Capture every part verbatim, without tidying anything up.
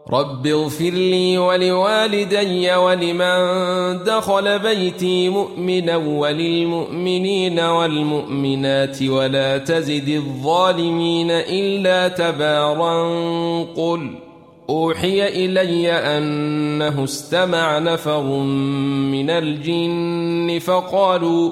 رب اغفر لي ولوالدي ولمن دخل بيتي مؤمنا وللمؤمنين والمؤمنات ولا تزد الظالمين إلا تبارا. قل أوحي إلي أنه استمع نفر من الجن فقالوا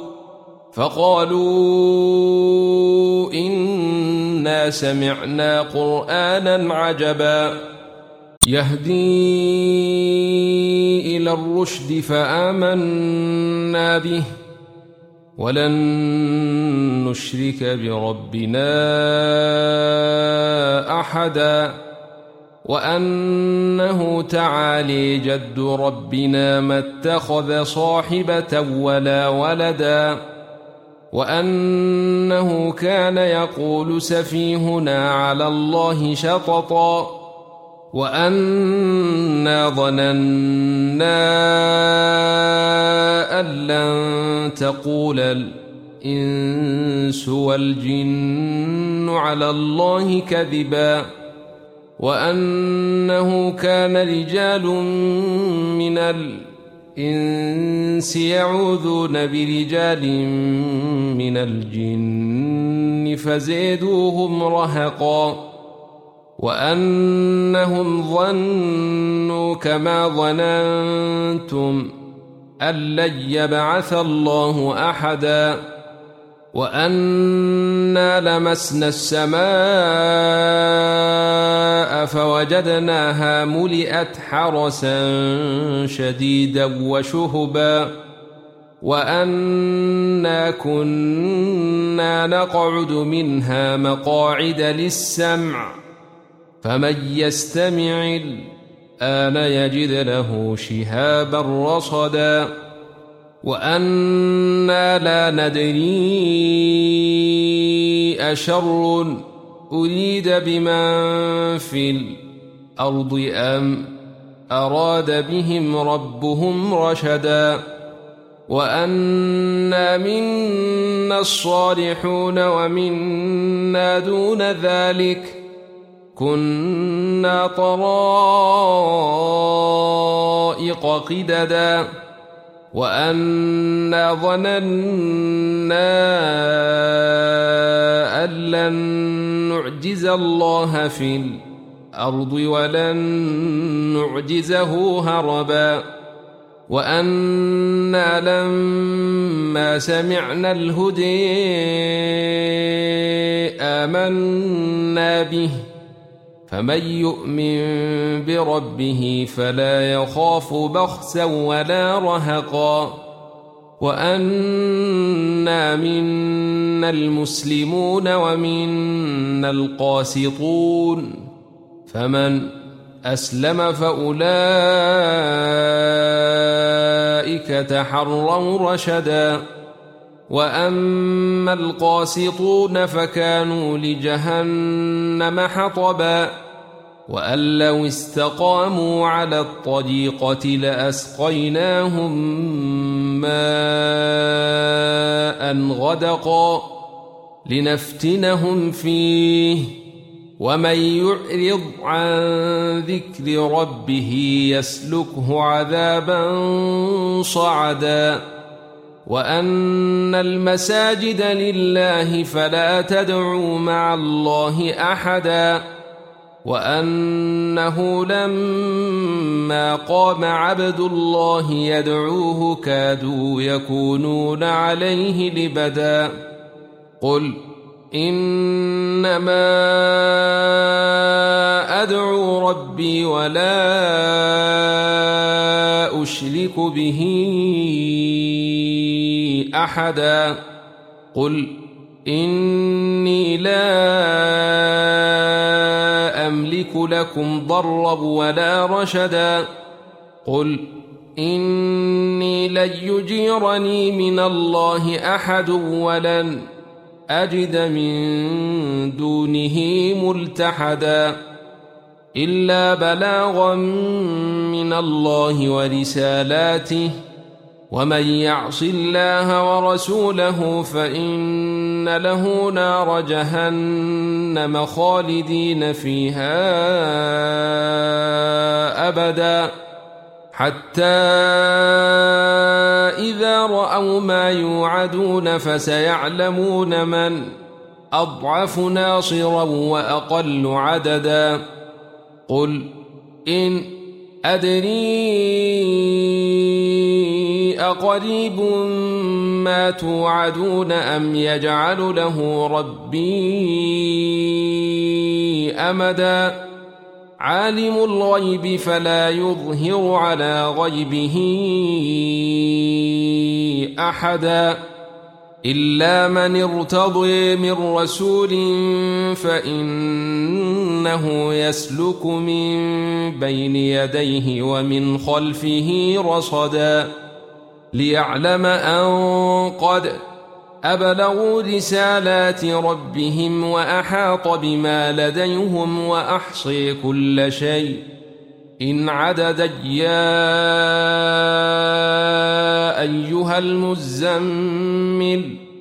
فقالوا إنا سمعنا قرآنا عجبا يهدي إلى الرشد فآمنا به ولن نشرك بربنا أحدا وأنه تعالي جد ربنا ما اتخذ صاحبة ولا ولدا وأنه كان يقول سفيهنا على الله شططا وأنا ظننا أن لن تقول الإنس والجن على الله كذبا وأنه كان رجال من الإنس يعوذون برجال من الجن فزيدوهم رهقا وأنهم ظنوا كما ظننتم أن لن يبعث الله أحدا وأنا لمسنا السماء فوجدناها ملئت حرسا شديدا وشهبا وأنا كنا نقعد منها مقاعد للسمع فمن يستمع الآن يجد له شهابا رصدا وأنا لا ندري أشر أريد بمن في الأرض أم أراد بهم ربهم رشدا وأنا منا الصالحون ومنا دون ذلك كنا طرائق قددا وأنا ظننا أن لن نعجز الله في الأرض ولن نعجزه هربا وأنا لما سمعنا الهدي آمنا به فمن يؤمن بربه فلا يخاف بخسا ولا رهقا وأنا منا المسلمون ومنا القاسطون فمن أسلم فأولئك تحروا رشدا وأما القاسطون فكانوا لجهنم حطبا وأن لو استقاموا على الطريقة لأسقيناهم ماء غدقا لنفتنهم فيه ومن يعرض عن ذكر ربه يسلكه عذابا صعدا وأن المساجد لله فلا تدعوا مع الله أحدا وأنه لما قام عبد الله يدعوه كادوا يكونون عليه لبدا قل إنما أدعو ربي ولا أشرك به أحدا قل إني لا أملك لكم ضرا ولا رشدا قل إني لن يجيرني من الله أحد ولن أجد من دونه ملتحدا إلا بلاغا من الله ورسالاته ومن يعص الله ورسوله فإن له نار جهنم خالدين فيها أبدا حتى إذا رأوا ما يوعدون فسيعلمون من أضعف ناصرا وأقل عددا قل إن أدري أقريب ما توعدون أم يجعل له ربي أمدا عالم الغيب فلا يظهر على غيبه أحدا إلا من ارتضي من رسول فإنه يسلك من بين يديه ومن خلفه رصدا ليعلم أن قد أبلغوا رسالات ربهم وأحاط بما لديهم وأحصي كل شيء إن عددا يا أيها المزمل